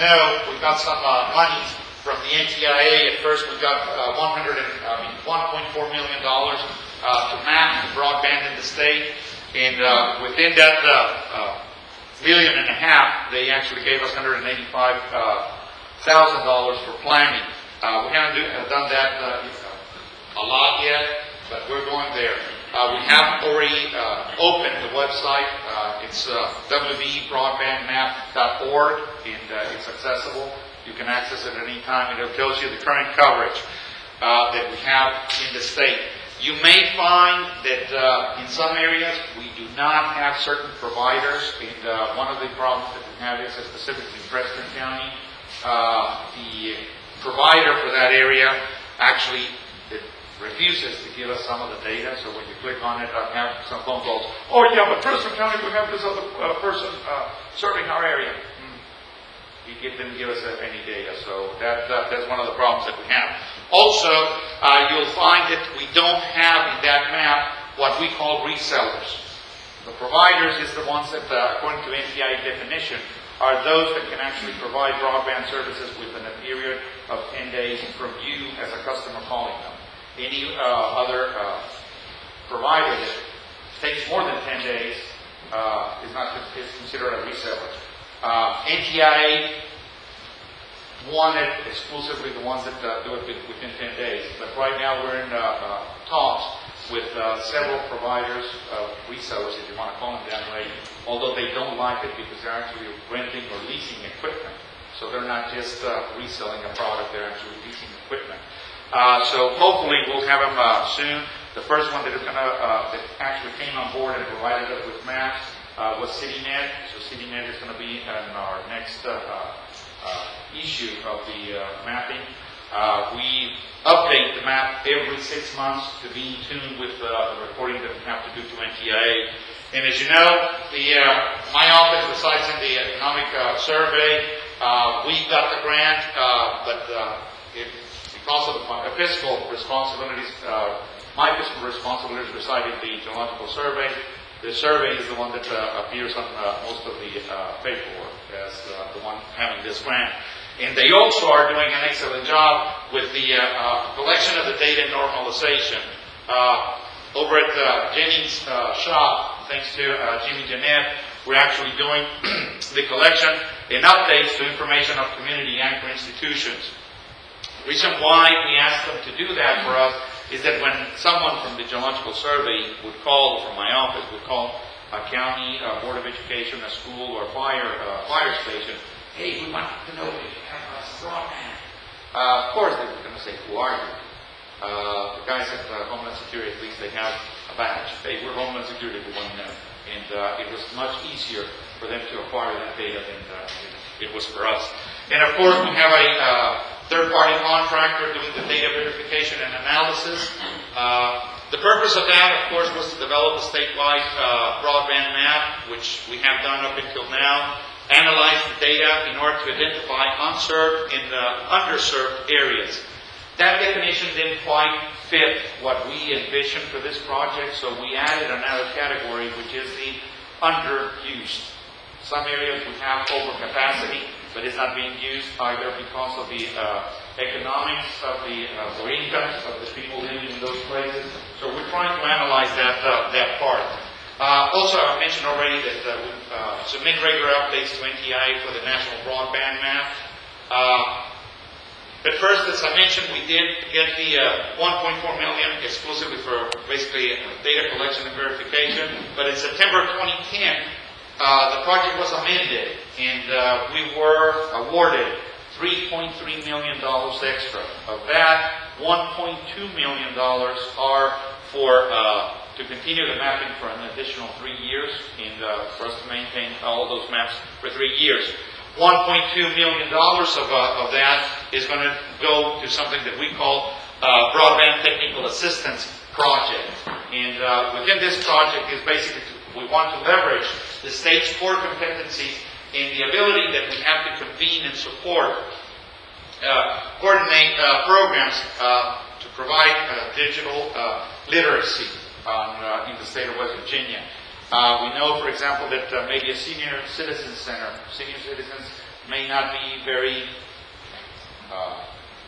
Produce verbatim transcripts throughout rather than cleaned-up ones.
know, we got some uh, money from the N T I A. At first, we got uh, one hundred, I mean, one point four million dollars uh, to map the broadband in the state, and uh, within that uh, uh, million and a half, they actually gave us one hundred eighty-five thousand dollars for planning. Uh, we haven't do, uh, done that uh, a lot yet, but we're going there. Uh, we have already uh, opened the website. Uh, it's uh, w v e broadband map dot org, and uh, it's accessible. You can access it at any time. It tells you the current coverage uh, that we have in the state. You may find that uh, in some areas we do not have certain providers, and uh, one of the problems that we have is, specifically in Preston County, uh, the provider for that area actually it refuses to give us some of the data. So when you click on it, I have some phone calls. Oh yeah, but Preston County, we have this other uh, person uh, serving our area. Hmm. He didn't give us uh, any data, so that uh, that's one of the problems that we have. Also, uh, you'll find that we don't have in that map what we call resellers. The providers is the ones that, uh, according to N T I A definition, are those that can actually provide broadband services within a period of ten days from you as a customer calling them. Any uh, other uh, provider that takes more than ten days uh, is not is considered a reseller. Uh, N T I A wanted exclusively the ones that uh, do it within ten days, but right now we're in uh, uh, talks with uh, several providers, uh, resellers, if you want to call them that way, although they don't like it because they're actually renting or leasing equipment. So they're not just uh, reselling a product, they're actually leasing equipment. Uh, so hopefully we'll have them uh, soon. The first one that is going to uh, that actually came on board and provided us with maps uh, was CityNet. So CityNet is going to be in our next uh, uh, issue of the uh, mapping. Uh, we update the map every six months to be in tune with uh, the reporting that we have to do to N T I A. And as you know, the uh, my office resides in the economic uh, survey. Uh, we got the grant, uh, but uh, it, because of the fiscal responsibilities, uh, my fiscal responsibilities reside in the geological survey. The survey is the one that uh, appears on uh, most of the uh, paperwork as uh, the one having this grant. And they also are doing an excellent job with the uh, uh, collection of the data normalization. Uh, over at uh, Jennings' uh, shop, thanks to uh, Jimmy Jeanette, we're actually doing the collection and updates to information of community anchor institutions. The reason why we ask them to do that for us is that when someone from the Geological Survey would call, from my office, would call a county, a board of education, a school, or fire uh, fire station, hey, we want to know if you have a broadband. Uh, of course, they were going to say, who are you? Uh, the guys at uh, Homeland Security, at least they have a badge. Hey, we're Homeland Security, we want to know. And uh, it was much easier for them to acquire that data than uh, it was for us. And of course, we have a uh, third-party contractor doing the data verification and analysis. Uh, the purpose of that, of course, was to develop a statewide uh, broadband map, which we have done up until now. Analyze the data in order to identify unserved and uh, underserved areas. That definition didn't quite fit what we envisioned for this project, so we added another category, which is the underused. Some areas we have overcapacity, but it's not being used either because of the uh, economics of the uh, or incomes of the people living in those places. So we're trying to analyze that uh, that part. Uh, also, I mentioned already that uh, we uh, submit regular updates to N T I A for the National Broadband Map. Uh, But first, as I mentioned, we did get the uh, one point four million dollars exclusively for basically uh, data collection and verification. But in September twenty ten, uh, the project was amended, and uh, we were awarded three point three million dollars extra. Of that, one point two million dollars are for uh, to continue the mapping for an additional three years, and uh, for us to maintain all those maps for three years. one point two million dollars of, uh, of that is going to go to something that we call uh, Broadband Technical Assistance Project. And uh, within this project is basically to, we want to leverage the state's core competencies in the ability that we have to convene and support, uh, coordinate uh, programs uh, to provide uh, digital uh, literacy on, uh, in the state of West Virginia. Uh, we know, for example, that uh, maybe a senior citizen center, senior citizens may not be very, uh,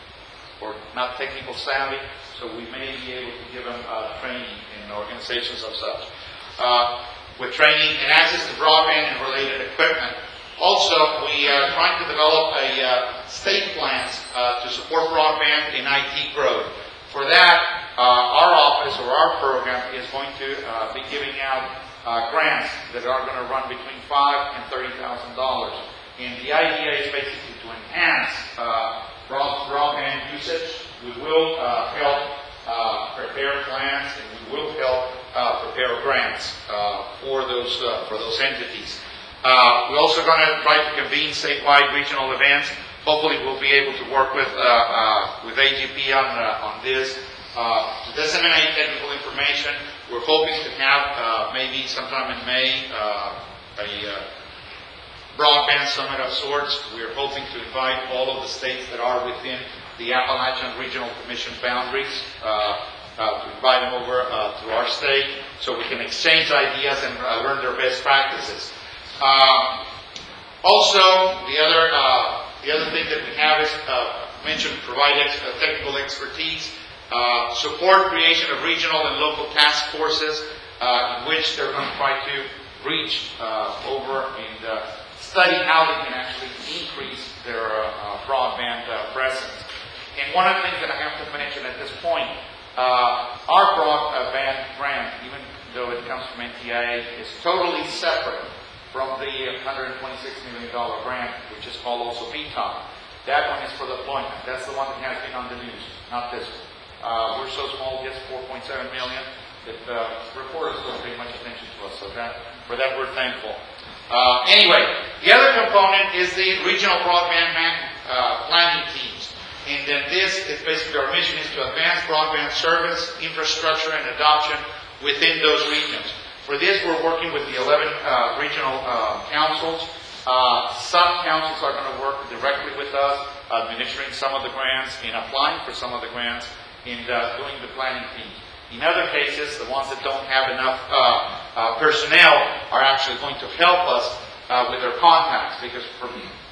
or not technical savvy, so we may be able to give them uh, training in organizations of such. Uh, with training and access to broadband and related equipment. Also, we are trying to develop a uh, state plans uh, to support broadband and I T growth. For that, uh, our office or our program is going to uh, be giving out uh, grants that are going to run between five and thirty thousand dollars. And the idea is basically to enhance uh, broadband usage. We will uh, help uh, prepare plans, and we will help uh, prepare grants uh, for those uh, for those entities. Uh, we're also going to try to convene statewide regional events. Hopefully, we'll be able to work with uh, uh, with A G P on uh, on this uh, to disseminate technical information. We're hoping to have uh, maybe sometime in May uh, a uh, broadband summit of sorts. We're hoping to invite all of the states that are within the Appalachian Regional Commission boundaries, uh, uh, to invite them over uh, to our state so we can exchange ideas and uh, learn their best practices. Uh, also, the other uh, the other thing that we have is uh, mentioned provide ex uh, technical expertise, uh, support creation of regional and local task forces uh, in which they're going to try to reach uh, over and uh, study how they can actually increase their uh, broadband uh, presence. And one of the things that I have to mention at this point, uh, our broadband grant, even though it comes from N T I A, is totally separate from the one hundred twenty-six million dollar grant, which is called also B T O M. That one is for deployment. That's the one that has been on the news, not this one. Uh, we're so small, just four point seven million, that uh, reporters don't pay much attention to us. So that, for that, we're thankful. Uh, anyway, the other component is the regional broadband man, uh, planning teams. And then this is basically our mission is to advance broadband service, infrastructure, and adoption within those regions. For this, we're working with the eleven uh, regional uh, councils. Uh, some councils are going to work directly with us, administering some of the grants and applying for some of the grants and uh, doing the planning teams. In other cases, the ones that don't have enough uh, uh, personnel are actually going to help us uh, with their contacts, because for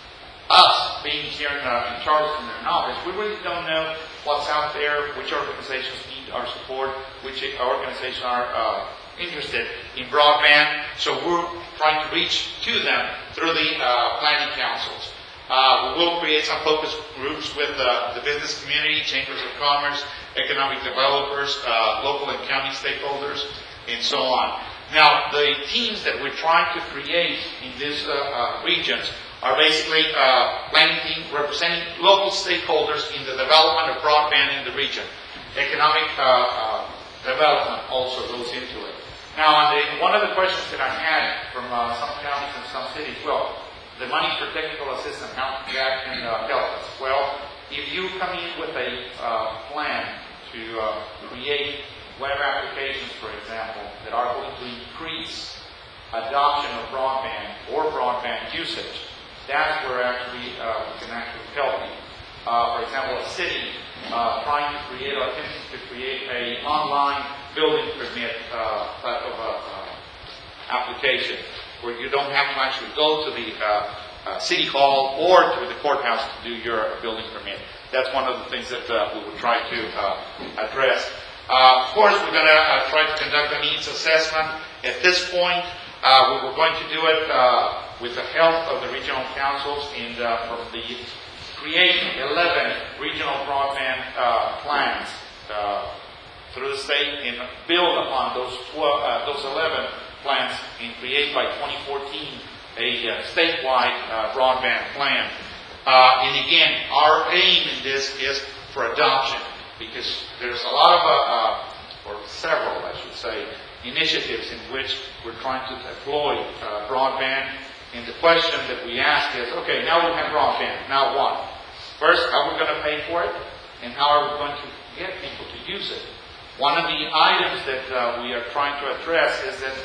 us being here in, uh, in Charleston in an office, we really don't know what's out there, which organizations need our support, which organizations are uh, interested in broadband. So we're trying to reach to them through the uh, planning councils. Uh, we will create some focus groups with uh, the business community, chambers of commerce, economic developers, uh, local and county stakeholders, and so on. Now, the teams that we're trying to create in these uh, uh, regions are basically uh, planning teams representing local stakeholders in the development of broadband in the region. Economic uh, uh, development also goes into it. Now, the, one of the questions that I had from uh, some counties and some cities, well, the money for technical assistance, how that can uh, help us? Well, if you come in with a uh, plan to uh, create web applications, for example, that are going to increase adoption of broadband or broadband usage, that's where actually uh, we can actually help you. Uh, for example, a city uh, trying to create or attempting to create a online building permit uh, type of a, uh, application where you don't have to actually go to the uh, uh, city hall or to the courthouse to do your building permit. That's one of the things that uh, we will try to uh, address. Uh, of course, we're going to uh, try to conduct a needs assessment. At this point, uh, we were going to do it uh, with the help of the regional councils and uh, from the create eleven regional broadband uh, plans uh, through the state and build upon those twelve, uh, those eleven plans and create by twenty fourteen a uh, statewide uh, broadband plan. Uh, and again, our aim in this is for adoption, because there's a lot of, uh, uh, or several, I should say, initiatives in which we're trying to deploy uh, broadband. And the question that we ask is, okay, now we have broadband, now what? First, how are we going to pay for it? And how are we going to get people to use it? One of the items that uh, we are trying to address is that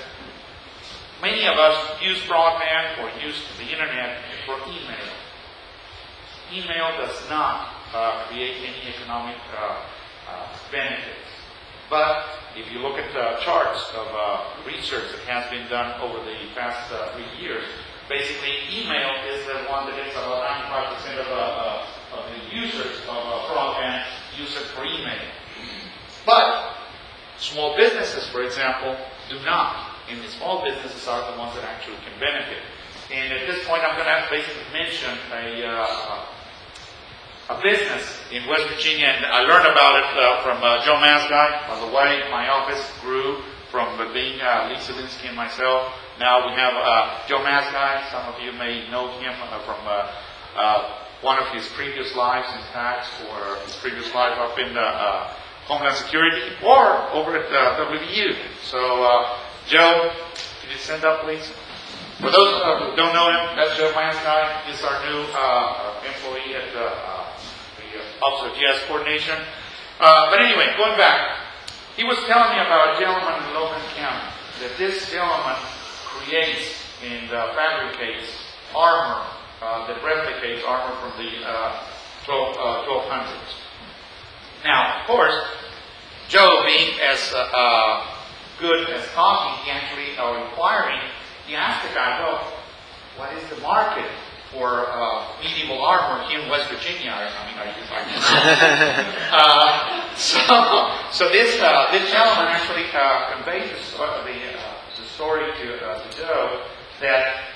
many of us use broadband or use the internet for email. Email does not uh, create any economic uh, uh, benefits. But if you look at uh, charts of uh, research that has been done over the past uh, three years, basically email is the one that gets about ninety-five percent of, uh, uh, of the users of uh, broadband use it for email. But small businesses, for example, do not. And the small businesses are the ones that actually can benefit. And at this point, I'm going to basically mention a uh, a business in West Virginia, and I learned about it uh, from uh, Joe Masguy. By the way, my office grew from being uh, Lee Zielinski and myself. Now we have uh, Joe Masguy. Some of you may know him uh, from uh, uh, one of his previous lives in tax, or his previous life up in uh, uh, Homeland Security, or over at uh, W V U. So, uh, Joe, could you stand up, please? For those uh, who don't know him, that's Joe Masguy. He's our new uh, employee at uh, Office of G S Coordination. Uh, but anyway, going back, he was telling me about a gentleman in Logan County, that this gentleman creates and uh, fabricates armor uh, that replicates armor from the uh, twelve hundreds. Now, of course, Joe, being as uh, uh, good as talking, he actually, or uh, inquiring, he asked the guy, well, what is the market for uh, medieval armor here in West Virginia? I mean, are you uh, so, so this uh, this gentleman actually uh, conveyed the, uh, the, uh, the story to, uh, to Joe that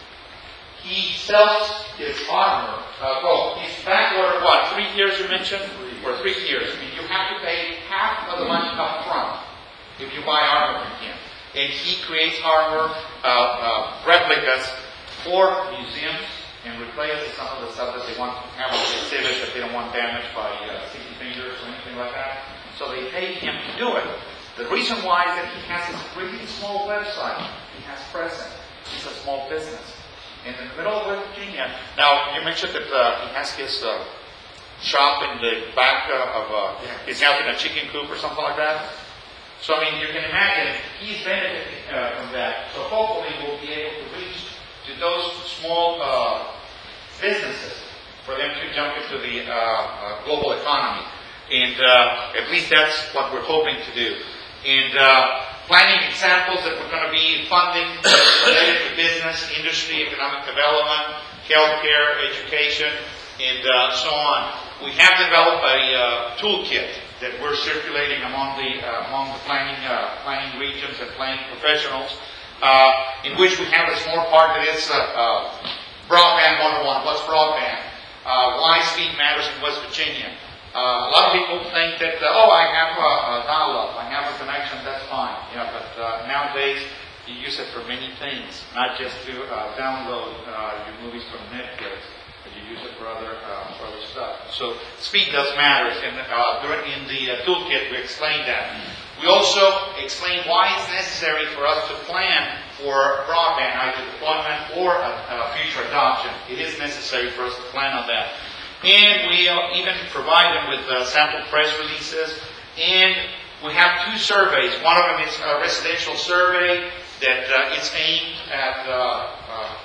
he sells his armor. Uh, well, he's backordered what? Three years you mentioned, or three years. I mean, you have to pay half of the money up front if you buy armor from him, and he creates armor uh, uh, replicas for museums, and replaces some of the stuff that they want to have on the exhibit that they don't want damaged by uh, sticky fingers or anything like that. So they pay him to do it. The reason why is that he has this really small website. He has presence. He's a small business. And in the middle of West Virginia, now you mentioned that uh, he has his uh, shop in the back uh, of, uh, his house in a chicken coop or something like that. So I mean, you can imagine he's benefiting uh, from that. So hopefully we'll be able to reach to those small uh, businesses for them to jump into the uh, uh, global economy. And uh, at least that's what we're hoping to do. And uh, planning examples that we're going to be funding related to business, industry, economic development, healthcare, education, and uh, so on. We have developed a uh, toolkit that we're circulating among the uh, among the planning uh, planning regions and planning professionals, Uh, in which we have a small part that is uh, uh, broadband one oh one. What's broadband? Uh, why speed matters in West Virginia? Uh, a lot of people think that, uh, oh, I have a, a dial-up, I have a connection, that's fine. Yeah, but uh, nowadays you use it for many things, not just to uh, download uh, your movies from Netflix, but you use it for other uh, for other stuff. So speed does matter, and uh, during in the uh, toolkit we explained that. We also explain why it's necessary for us to plan for broadband, either deployment or a, a future adoption. It is necessary for us to plan on that. And we uh, even provide them with uh, sample press releases. And we have two surveys. One of them is a residential survey that uh, is aimed at uh, uh,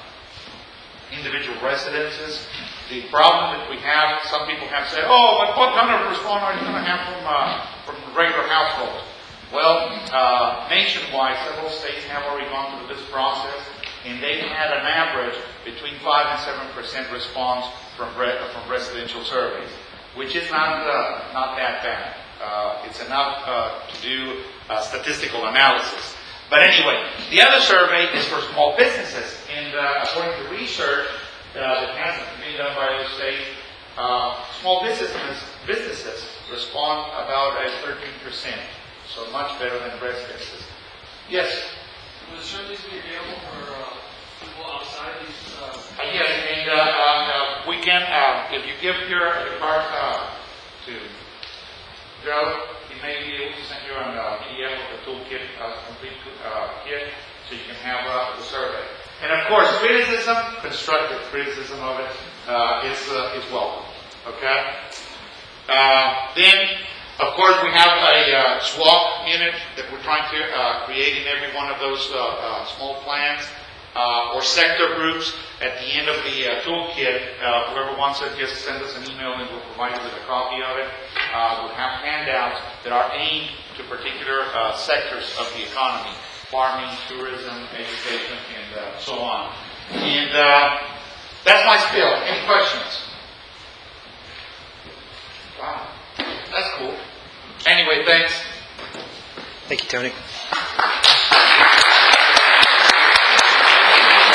individual residences. The problem that we have, some people have said, oh, but what kind of response are you going to have from, uh, from regular households? Well, uh, nationwide, several states have already gone through this process, and they've had an average between five and seven percent response from re- from residential surveys, which is not uh, not that bad. Uh, it's enough uh, to do uh, statistical analysis. But anyway, the other survey is for small businesses, and uh, according to research uh, that has been done by other states, uh, small businesses businesses respond about at thirteen percent. So much better than residences. Yes? Will the surveys be available for uh, people outside these? Uh, uh, yes, and uh, uh, we can, uh, if you give your, your card uh, to Joe, he may be able to send you a uh, P D F of the toolkit, a uh, complete uh, kit, so you can have uh, the survey. And of course, criticism, constructive criticism of it, uh, is, uh, is welcome. Okay? Uh, then, of course, we have a uh, SWOT unit that we're trying to uh, create in every one of those uh, uh, small plans uh, or sector groups. At the end of the uh, toolkit, uh, whoever wants it, just send us an email and we'll provide you with a copy of it. uh, will have handouts that are aimed to particular uh, sectors of the economy: farming, tourism, education, and uh, so on. And uh, that's my spiel. Any questions? Wow, that's cool. Anyway, thanks. Thank you, Tony.